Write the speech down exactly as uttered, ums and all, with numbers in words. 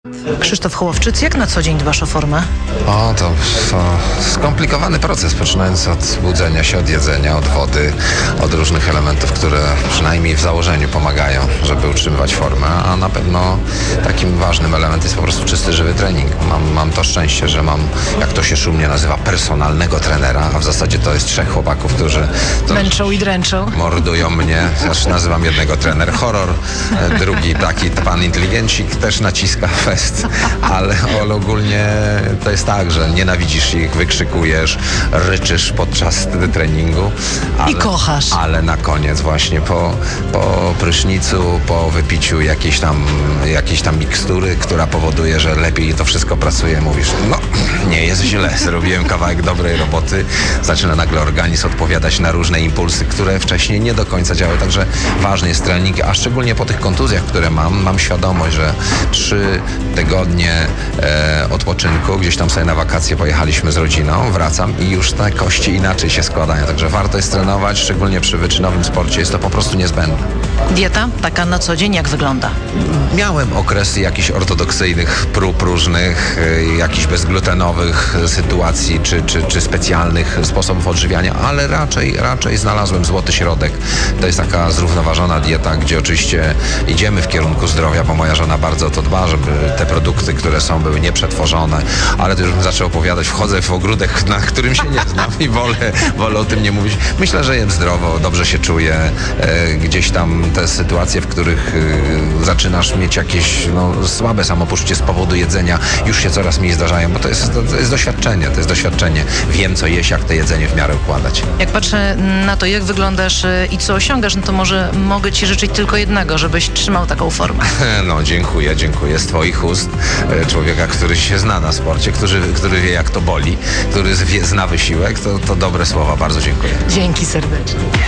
Krzysztof Hołowczyc, jak na co dzień dbasz o formę? O, to, to skomplikowany proces, poczynając od budzenia się, od jedzenia, od wody, od różnych elementów, które przynajmniej w założeniu pomagają, żeby utrzymywać formę, a na pewno takim ważnym elementem jest po prostu czysty, żywy trening. Mam, mam to szczęście, że mam, jak to się szumnie nazywa, personalnego trenera, a w zasadzie to jest trzech chłopaków, którzy to Męczą i dręczą. mordują mnie. Ja nazywam jednego trener horror, drugi taki pan inteligencik też naciska fest, ale, ale ogólnie to jest tak, że nienawidzisz ich, wykrzykujesz, ryczysz podczas treningu. Ale, I kochasz. Ale na koniec właśnie po, po prysznicu, po wypiciu jakiejś tam, jakiejś tam mikstury, która powoduje, że lepiej to wszystko pracuje, mówisz, no nie jest źle, zrobiłem kawałek dobrej roboty, zaczyna nagle organizm odpowiadać na różne impulsy, które wcześniej nie do końca działały, także ważny jest trening, a szczególnie po tych kontuzjach, które mam, mam świadomość, że trzy tygodnie e, odpoczynku, gdzieś tam sobie na wakacje pojechaliśmy z rodziną, wracam i już te kości inaczej się składają, także warto jest trenować, szczególnie przy wyczynowym sporcie, jest to po prostu niezbędne. Dieta taka na co dzień jak wygląda? Miałem okresy jakichś ortodoksyjnych prób różnych, y, jakichś bezglutenowych sytuacji, czy, czy, czy specjalnych sposobów odżywiania, ale raczej, raczej znalazłem złoty środek. To jest taka zrównoważona dieta, gdzie oczywiście idziemy w kierunku zdrowia, bo moja żona bardzo o to dba, żeby te produkty, które są, były nieprzetworzone, ale to już bym zaczął opowiadać, wchodzę w ogródek, na którym się nie znam i wolę, wolę o tym nie mówić. Myślę, że jem zdrowo, dobrze się czuję. E, gdzieś tam te sytuacje, w których e, zaczynasz mieć jakieś no, słabe samopoczucie z powodu jedzenia, już się coraz mniej zdarzają, bo to jest, to jest doświadczenie, to jest doświadczenie. Wiem, co jeść, jak to jedzenie w miarę układać. Jak patrzę na to, jak wyglądasz y, i co osiągasz, no to może mogę Ci życzyć tylko jednego, żebyś trzymał taką formę. No, dziękuję, dziękuję. Z Twoich ust, e, człowieka, który się zna na sporcie, który, który wie, jak to boli, który wie, zna wysiłek, to, to dobre słowa. Bardzo dziękuję. Dzięki serdecznie.